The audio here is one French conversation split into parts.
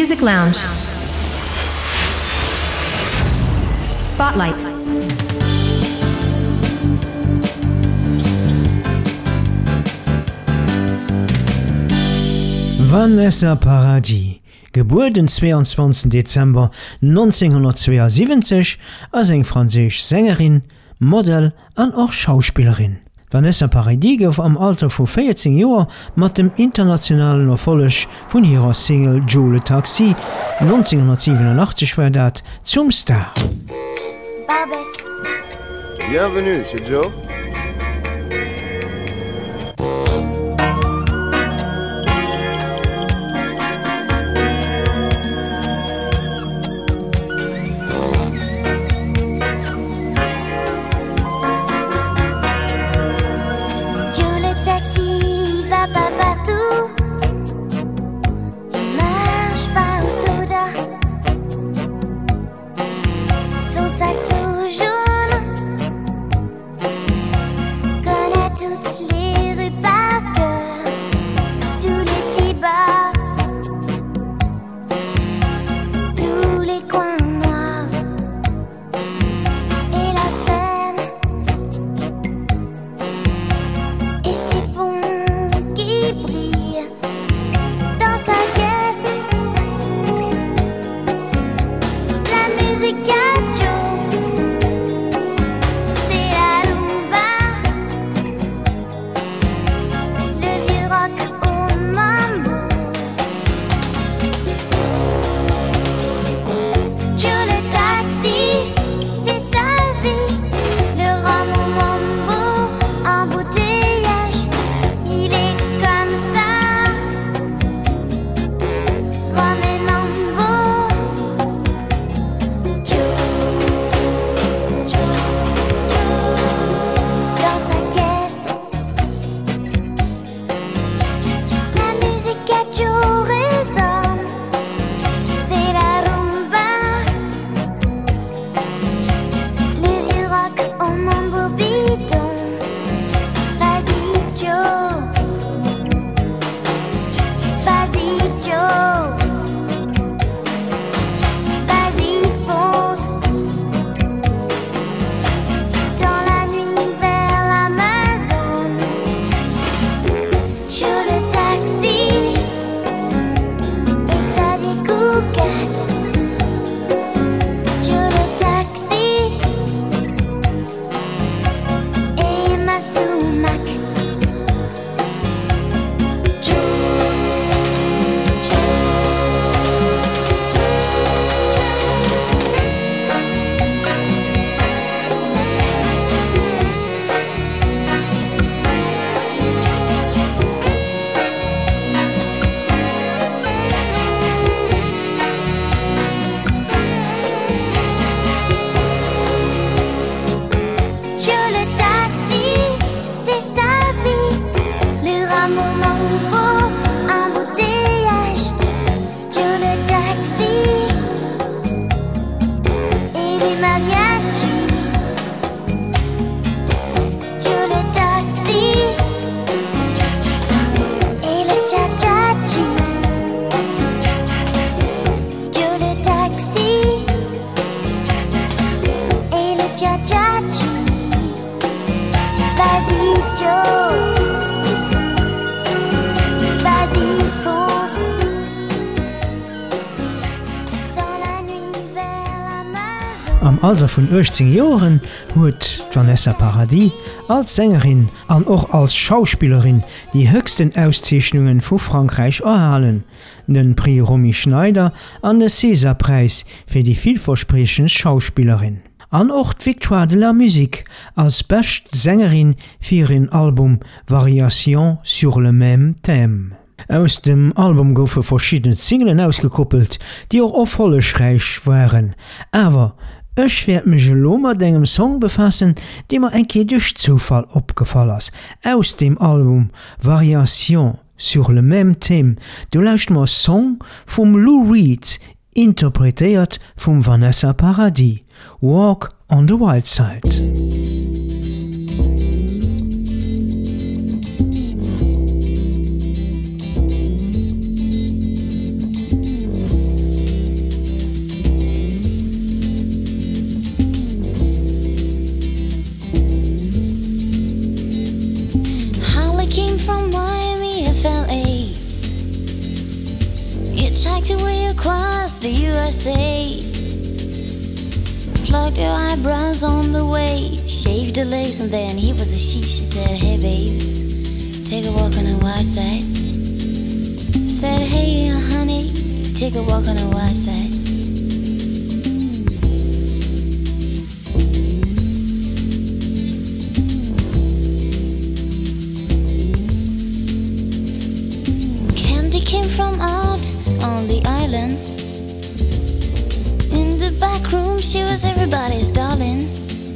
Music Lounge. Spotlight. Vanessa Paradis, geboren den 22. Dezember 1972, als eng französisch Sängerin, Model an auch Schauspielerin. Vanessa Paradis gouf am Alter vu 14 Joer mat dem internationalen Erfolg vun ihrer Single Joe le Taxi 1987 war dat zum Star. Barbès. Bienvenue chez Joe. Joe le taxi va pas partout. Il marche pas au soda. Son saxo jaune connaît toutes les rues par cœur, tous les petits bars, tous les coins noirs et la Seine et ses ponts qui brillent dans sa caisse. La musique à Joe, c'est la rumba, le vieux rock au mambo. Joe le taxi, c'est sa vie, le rhum au mambo, embouteillage, il est comme ça. Rhum et mambo, Joe, dans sa caisse. La musique à Joe résonne, c'est la rumba, le vieux rock au mambo bidon. Vas-y Joe, vas-y Joe, vas-y fonce dans la nuit vers l'Amazone. Joe le taxi et Xavier Cugat. Joe le taxi et Emma Sumac. Joe le taxi, c'est sa vie, le rhum au mambo, embouteillage. Joe le taxi et les mariachis. Joe le taxi et le cha-cha-chi. Joe le taxi et le cha-cha-chi. Vas-y Joe, vas-y fonce dans la nuit vers l'Amazone. Am Alter vun 18 Joren huet Vanessa Paradis als Sängerin an och als Schauspielerin die höchsten Auszeichnungen vu Frankreich erhalen, den Prix Romy Schneider an den César-Preis fir die vielversprechende Schauspielerin. An och d'Victoire de la Musique als best Sängerin fir ihren Album Variation sur le même thème. Aus dem Album goufe verschiedene Singlen ausgekoppelt, die auch erfolgreich waren. Aber ich werd mich lo mat engem Song befassen, de mir enke durch Zufall opgefallen ist. Aus dem Album Variation sur le même thème, du lauscht mal Song vom Lou Reed, interpretiert von Vanessa Paradis, Walk on the Wild Side. hitchhiked away across the USA. Plucked her eyebrows on the way, shaved her legs, and then he was a she. She said, hey babe, take a walk on the wild side. Said, hey honey, take a walk on the wild side. Candy came from out on the island. In the back room she was everybody's darling.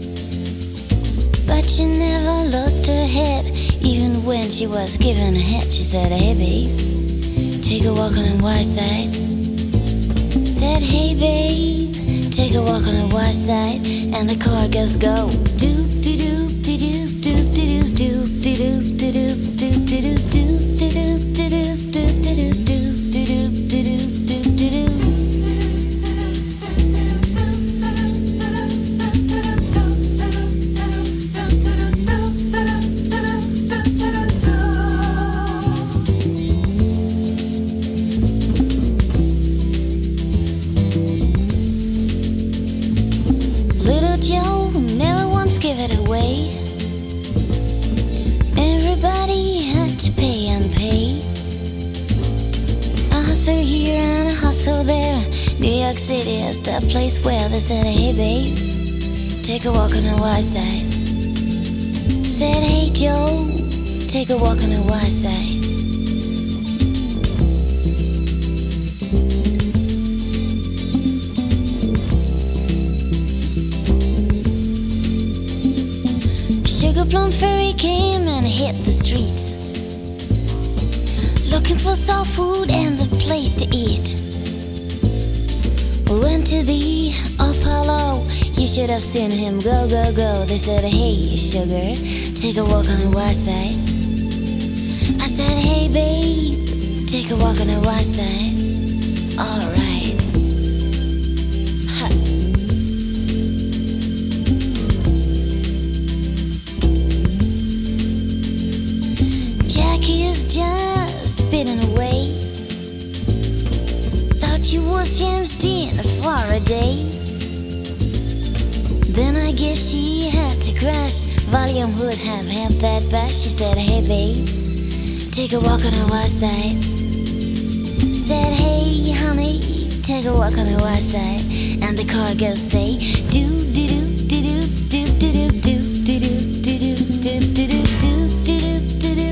But she never lost her head. Even when she was given a head, she said, hey babe, take a walk on the wild side. Said, hey babe, take a walk on the wild side. And the car goes go doop de doop de doop doop de doop doop de doop de doop doop de doop doop de doop de doop doop de doop doop de doop de doop doop de doop. Joe never once gave it away. Everybody had to pay and pay. A hustle here and a hustle there. New York City is the place where they said, hey babe, take a walk on the wild side. Said, hey Joe, take a walk on the wild side. Sugar Plum Fairy came and hit the streets, looking for soul food and a place to eat. Went to the Apollo, you should have seen him go, go, go. They said, hey sugar, take a walk on the wild side. I said, hey babe, take a walk on the wild side. Alright. Jackie is just spitting away. Thought you was James Dean for a day. Then I guess she had to crash. Volume would have had that bash. She said, hey babe, take a walk on the wild side. Said, hey honey, take a walk on the wild side. And the car girls say, do do do do do do do do do do do do do do do do do do.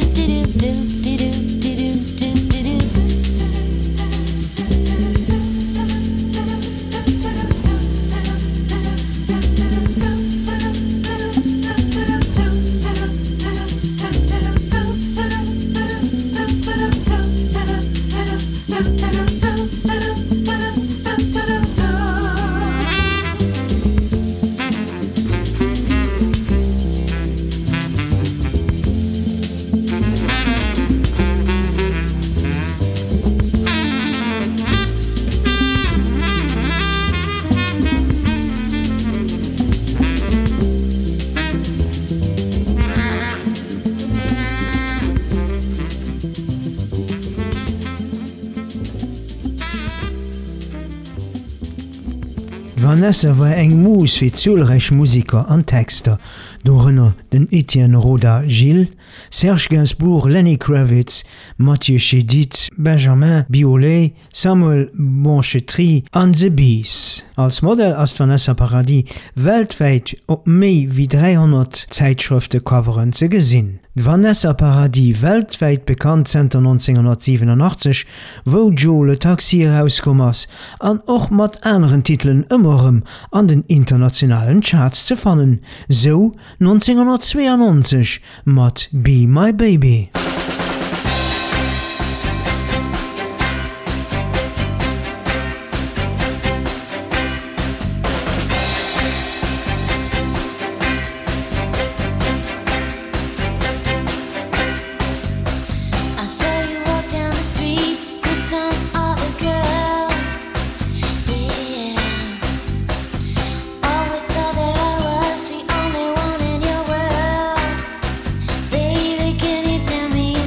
Vanessa war eng Mus fir zahlreich Musiker an Texter, dorënner den Etienne Roda Gilles, Serge Gainsbourg, Lenny Kravitz, Mathieu Chédid, Benjamin Biolay, Samuel Bonchetry an The Bees. Als Modell ass Vanessa Paradis weltweit op méi wie 300 Zeitschrifte-Coveren ze gesinn. Vanessa Paradis weltweit bekannt seit 1987, wo Joe le Taxi rauskommers, an och mat anderen Titeln ëmmerem an den internationalen Charts ze fannen, so 1992 mat Be My Baby. Baby, can you tell me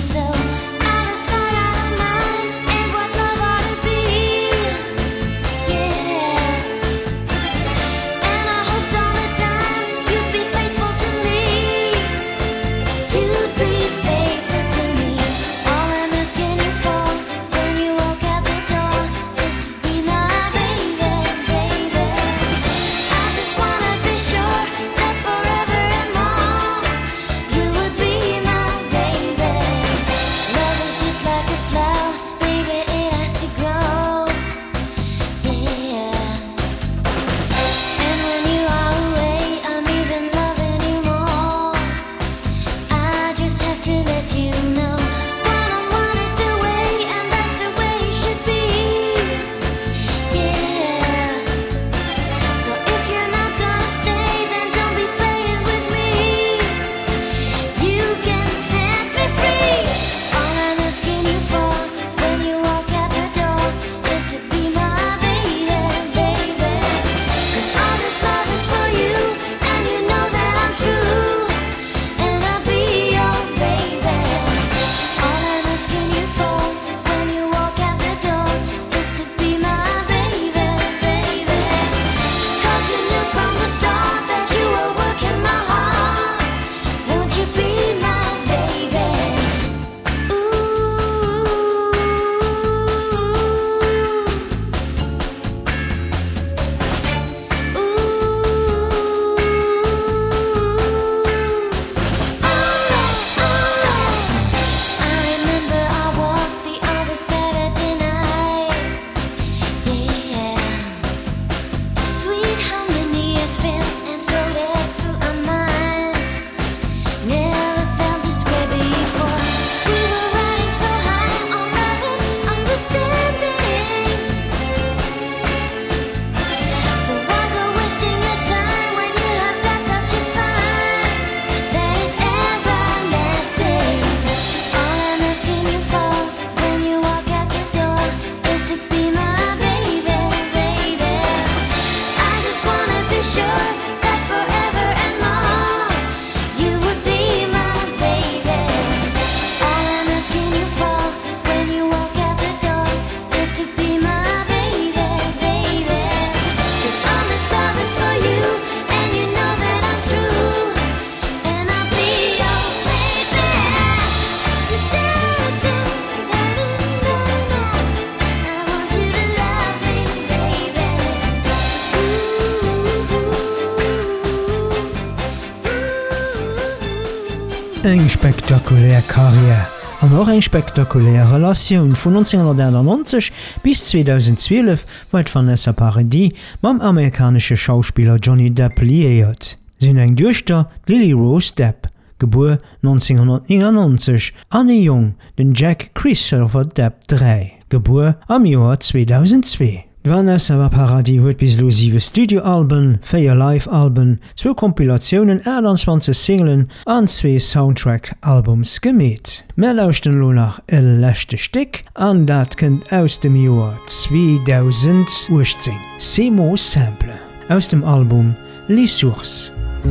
eng spektakulär Karriere an noch eng spektakulär Relationun vun 1991 bis 2012 weit Vanessa Paradis mam amerikanische Schauspieler Johnny Depp liiert. Sin eng Duchter Lily Rose Depp, geboren 1999, Anne Jung, den Jack Christopher Depp III, geboren am Joar 2002. Vanessa Paradis huet bis lo 7 Studioalben, 4 Live-Alben, 2 Kompilationen 21 Singlen an 2 Soundtrack-Albums gemet. Mehr lauschten lo nach e lächte Stick an dat kënnt aus dem Joar 2018. Semo Sample aus dem Album Les Sources.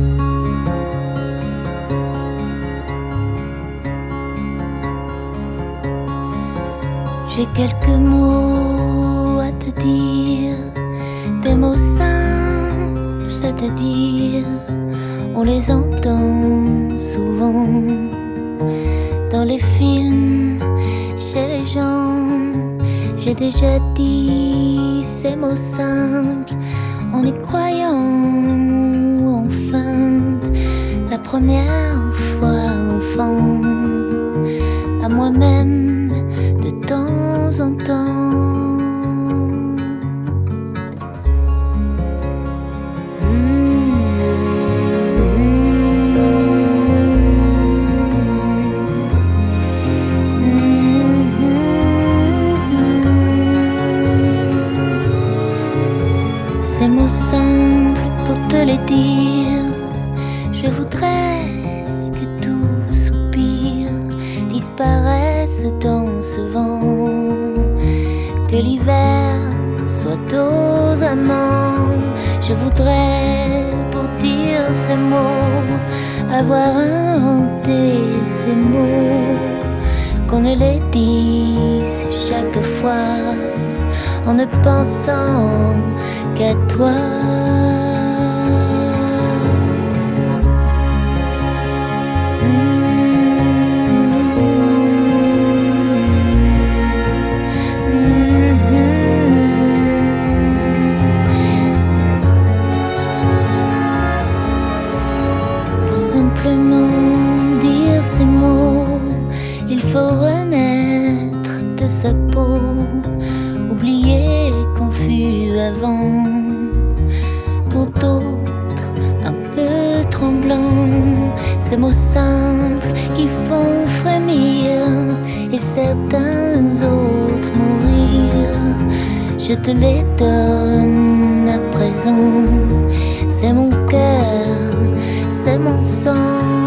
J'ai quelques mots à te dire, des mots simples à te dire. On les entend souvent dans les films, chez les gens. J'ai déjà dit ces mots simples en y croyant ou en feinte. La première fois enfant, à moi-même de temps en temps. Ces mots simples pour te les dire, je voudrais que tout soupir disparaisse dans ce vent, que l'hiver soit aux amants. Je voudrais pour dire ces mots avoir inventé ces mots, qu'on ne les dise chaque fois en ne pensant qu'à toi. Pour simplement dire ces mots, il faut renaître de sa peau, oublier qu'on fut avant. Pour d'autres un peu tremblants, ces mots simples qui font frémir et certains autres mourir. Je te les donne à présent, c'est mon cœur, c'est mon sang.